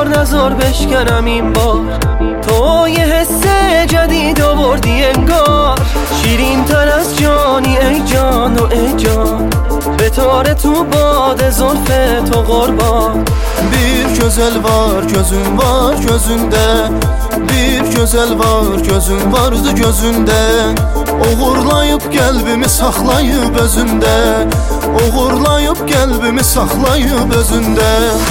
بار نزار بشکنم این بار، تو یه حس جدید آوردی انگار، شیرین تر از جانی ای جان و ای جان، به تاره تو باد زلف تو قربان. Bir gözəl var, gözün var gözündə, bir gözəl var, gözün vardı gözündə. Oğurlayıb qəlbimi saxlayıb özündə, oğurlayıb qəlbimi saxlayıb özündə.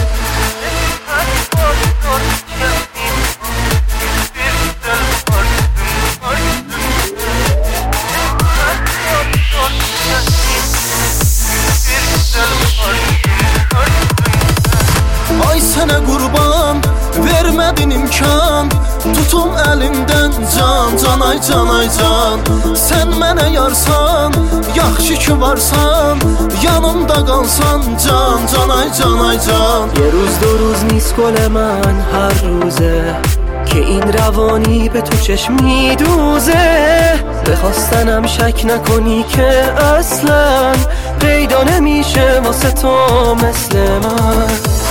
Ay sənə qurban, vermədin imkan, tutum əlimdən can, can ay can ay can. Sən mənə yarsan, yaxşı ki varsan, yanımda qalsan can, can ay can ay can. یه روز دو روز نیست گل من هر روزه، که این روانی به تو چشم میدوزه. بخواستنم شک نکنی که اصلا پیدا نمیشه واسه تو مثل من.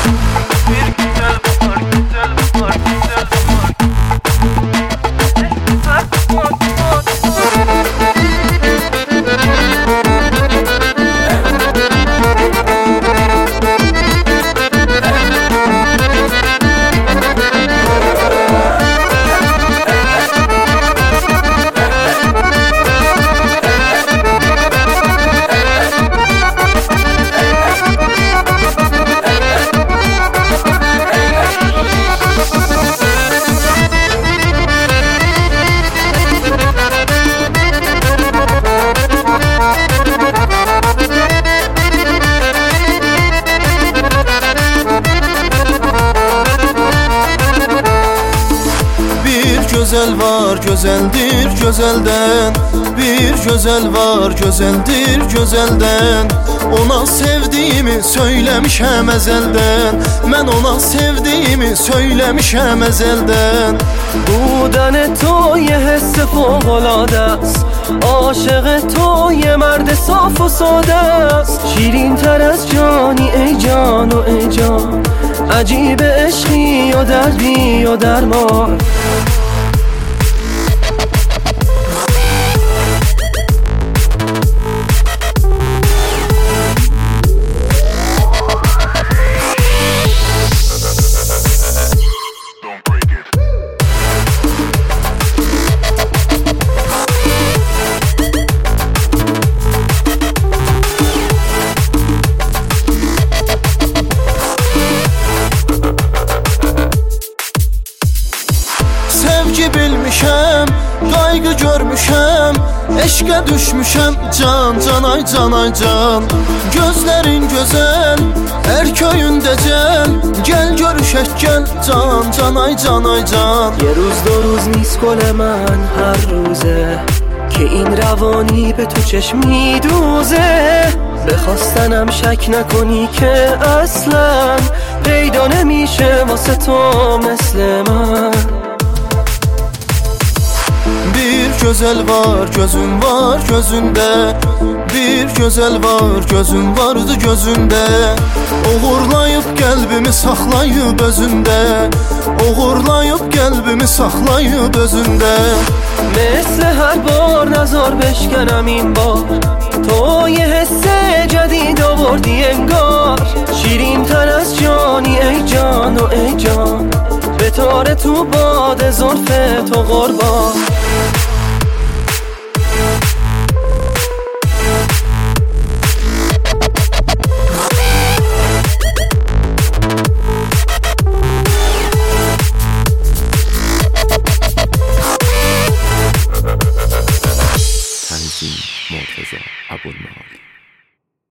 Gözəl var, gözəldir gözəldən, bir gözəl var, gözəldir gözəldən. Ona sevdiyimi söyləmişəm əzəldən, mən ona sevdiyimi söyləmişəm əzəldən. بودن تو یه حس فوق‌العاده است، عاشق تو یه مرد صاف و ساده است، شیرین تر از جانی ای جان و ای جان، عجیب عشقی و دردی و درمان. Sevgi bilmişəm, qayğı görmüşəm, eşqə düşmüşəm can, can ay can ay can. Gözlərin gözəl, erköyün decəl, gəl görüşək gəl can, can ay can ay can. یه روز دو روز نیست گل من هر روزه، که این روانی به تو چشم میدوزه. بخواستنم شک نکنی که اصلا پیدا نمیشه واسه تو مثل من. Bir gözəl var, gözün var gözündə, bir gözəl var, gözün vardı gözündə. Oğurlayıb qəlbimi saxlayıb özündə, oğurlayıb qəlbimi saxlayıb özündə. مثل هر بار نزار بشکنم این بار، تو یه حس جدید آوردی انگار، شیرین تر از جانی ای جان و ای جان، به تاره تو باد زلف تو قربان.